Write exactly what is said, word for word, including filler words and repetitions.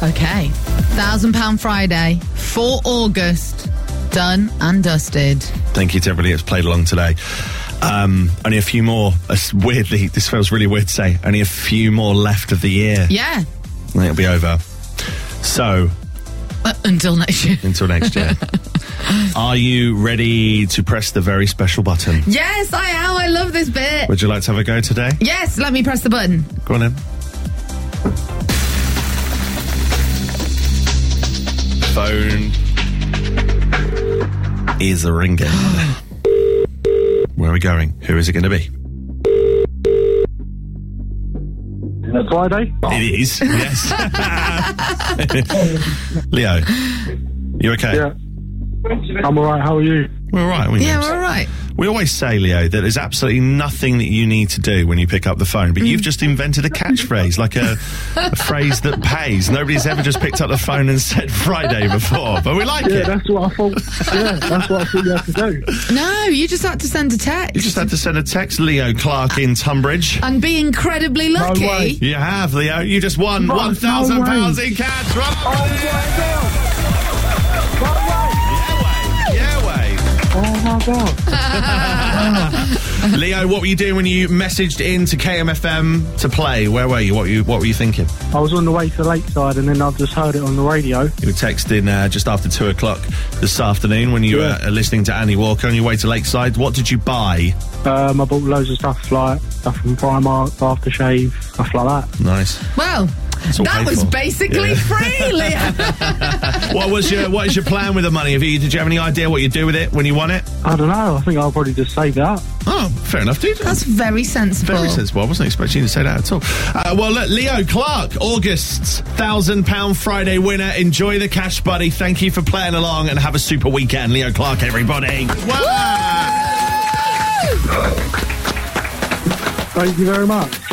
Okay. Thousand Pound Friday for August. Done and dusted. Thank you to everybody that's played along today. Um, only a few more. Uh, weirdly, this feels really weird to say. Only a few more left of the year. Yeah. And it'll be over. So... Uh, until next year. Until next year. Are you ready to press the very special button? Yes, I am. I love this bit. Would you like to have a go today? Yes, let me press the button. Go on then. Phone is ringing. Where are we going? Who is it going to be? Friday? It is, yes. Leo, you okay? Yeah. I'm alright, how are you? We're alright, aren't we? Yeah, we're all right. We always say, Leo, that there's absolutely nothing that you need to do when you pick up the phone, but you've just invented a catchphrase, like a, a phrase that pays. Nobody's ever just picked up the phone and said Friday before, but we like Yeah, it. that's what I thought. Yeah, that's what I thought you had to do. No, you just had to send a text. You just had to send a text, Leo Clark in Tunbridge. And be incredibly lucky. way. You have, Leo. You just won No, one thousand no pounds way. in cash. Right? Oh Yeah, way. my God. Leo, what were you doing when you messaged into K M F M to play? Where were you? What were you, what were you thinking? I was on the way to Lakeside and then I've just heard it on the radio. You were texting uh, just after two o'clock this afternoon when you Yeah. were uh, listening to Annie Walker on your way to Lakeside. What did you buy? Um, I bought loads of stuff like stuff from Primark, aftershave, stuff like that. Nice. Well, It's all that paid was for. basically Yeah. free, Leo. What was your What is your plan with the money? Have you, did you have any idea what you'd do with it when you won it? I don't know, I think I'll probably just save it up. Oh, fair enough, dude. That's very sensible. Very sensible. I wasn't expecting you to say that at all. Uh, well, look, Leo Clark, August's one thousand pound Friday winner. Enjoy the cash, buddy. Thank you for playing along and have a super weekend. Leo Clark, everybody. Wow. Thank you very much.